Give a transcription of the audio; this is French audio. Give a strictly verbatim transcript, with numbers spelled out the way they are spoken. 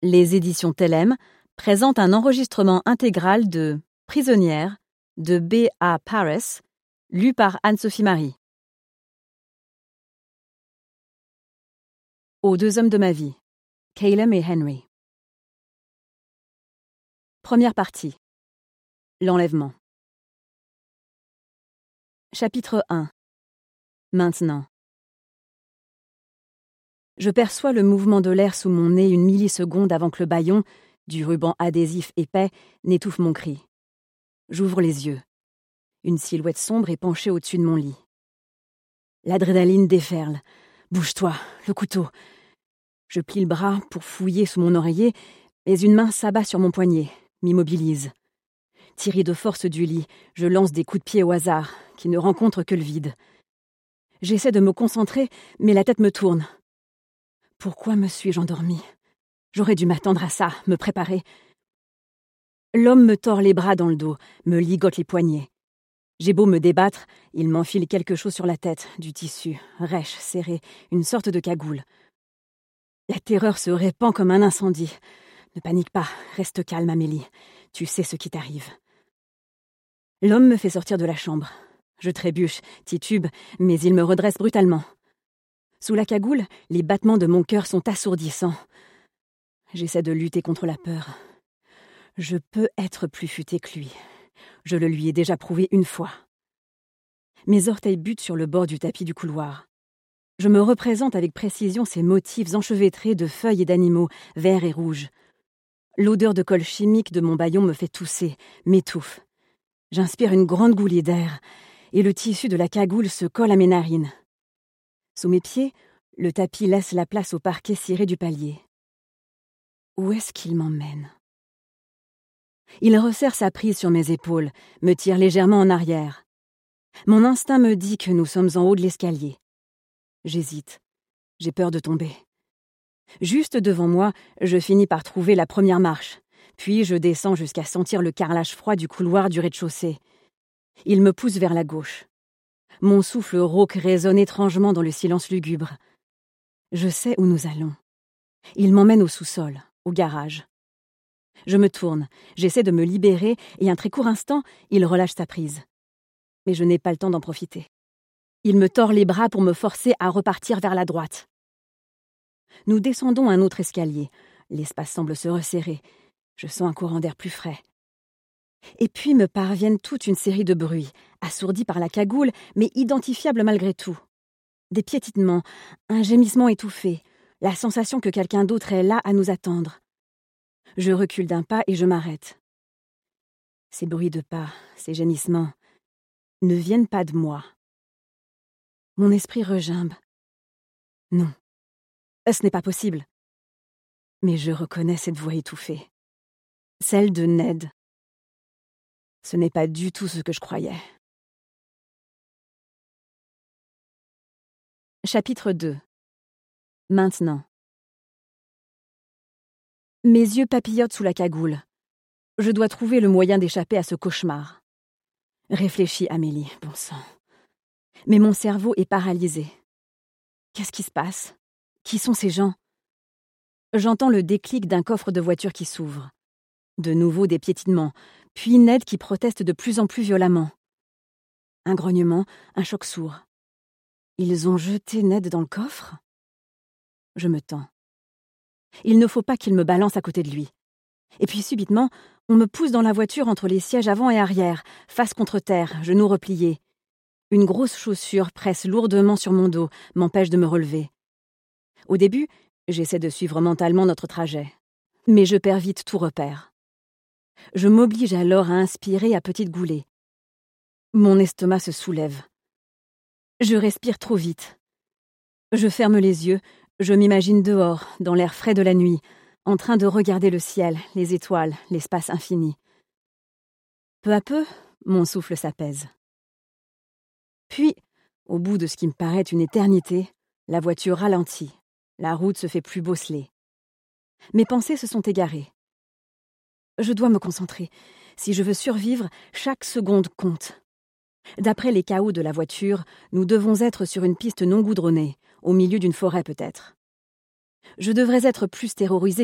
Les éditions Tellem présentent un enregistrement intégral de Prisonnière de B A Paris, lu par Anne-Sophie Marie. Aux deux hommes de ma vie, Caleb et Henry. Première partie. L'enlèvement. Chapitre un. Maintenant. Je perçois le mouvement de l'air sous mon nez une milliseconde avant que le bâillon, du ruban adhésif épais, n'étouffe mon cri. J'ouvre les yeux. Une silhouette sombre est penchée au-dessus de mon lit. L'adrénaline déferle. Bouge-toi, le couteau. Je plie le bras pour fouiller sous mon oreiller, mais une main s'abat sur mon poignet, m'immobilise. Tiré de force du lit, je lance des coups de pied au hasard, qui ne rencontrent que le vide. J'essaie de me concentrer, mais la tête me tourne. Pourquoi me suis-je endormie ? J'aurais dû m'attendre à ça, me préparer. L'homme me tord les bras dans le dos, me ligote les poignets. J'ai beau me débattre, il m'enfile quelque chose sur la tête, du tissu, rêche, serré, une sorte de cagoule. La terreur se répand comme un incendie. Ne panique pas, reste calme, Amélie. Tu sais ce qui t'arrive. L'homme me fait sortir de la chambre. Je trébuche, titube, mais il me redresse brutalement. Sous la cagoule, les battements de mon cœur sont assourdissants. J'essaie de lutter contre la peur. Je peux être plus futé que lui. Je le lui ai déjà prouvé une fois. Mes orteils butent sur le bord du tapis du couloir. Je me représente avec précision ces motifs enchevêtrés de feuilles et d'animaux, verts et rouges. L'odeur de colle chimique de mon bâillon me fait tousser, m'étouffe. J'inspire une grande goulée d'air, et le tissu de la cagoule se colle à mes narines. Sous mes pieds, le tapis laisse la place au parquet ciré du palier. Où est-ce qu'il m'emmène ? Il resserre sa prise sur mes épaules, me tire légèrement en arrière. Mon instinct me dit que nous sommes en haut de l'escalier. J'hésite. J'ai peur de tomber. Juste devant moi, je finis par trouver la première marche, puis je descends jusqu'à sentir le carrelage froid du couloir du rez-de-chaussée. Il me pousse vers la gauche. Mon souffle rauque résonne étrangement dans le silence lugubre. Je sais où nous allons. Il m'emmène au sous-sol, au garage. Je me tourne, j'essaie de me libérer et un très court instant, il relâche sa prise. Mais je n'ai pas le temps d'en profiter. Il me tord les bras pour me forcer à repartir vers la droite. Nous descendons un autre escalier. L'espace semble se resserrer. Je sens un courant d'air plus frais. Et puis me parviennent toute une série de bruits, assourdis par la cagoule, mais identifiables malgré tout. Des piétinements, un gémissement étouffé, la sensation que quelqu'un d'autre est là à nous attendre. Je recule d'un pas et je m'arrête. Ces bruits de pas, ces gémissements, ne viennent pas de moi. Mon esprit regimbe. Non, ce n'est pas possible. Mais je reconnais cette voix étouffée. Celle de Ned. Ce n'est pas du tout ce que je croyais. Chapitre deux. Maintenant. Mes yeux papillotent sous la cagoule. Je dois trouver le moyen d'échapper à ce cauchemar. Réfléchis, Amélie, bon sang. Mais mon cerveau est paralysé. Qu'est-ce qui se passe ? Qui sont ces gens ? J'entends le déclic d'un coffre de voiture qui s'ouvre. De nouveau des piétinements, puis Ned qui proteste de plus en plus violemment. Un grognement, un choc sourd. Ils ont jeté Ned dans le coffre ? Je me tends. Il ne faut pas qu'il me balance à côté de lui. Et puis subitement, on me pousse dans la voiture entre les sièges avant et arrière, face contre terre, genoux repliés. Une grosse chaussure presse lourdement sur mon dos, m'empêche de me relever. Au début, j'essaie de suivre mentalement notre trajet. Mais je perds vite tout repère. Je m'oblige alors à inspirer à petites goulées. Mon estomac se soulève. Je respire trop vite. Je ferme les yeux, je m'imagine dehors, dans l'air frais de la nuit, en train de regarder le ciel, les étoiles, l'espace infini. Peu à peu, mon souffle s'apaise. Puis, au bout de ce qui me paraît une éternité, la voiture ralentit. La route se fait plus bosselée. Mes pensées se sont égarées. Je dois me concentrer. Si je veux survivre, chaque seconde compte. D'après les chaos de la voiture, nous devons être sur une piste non goudronnée, au milieu d'une forêt peut-être. Je devrais être plus terrorisée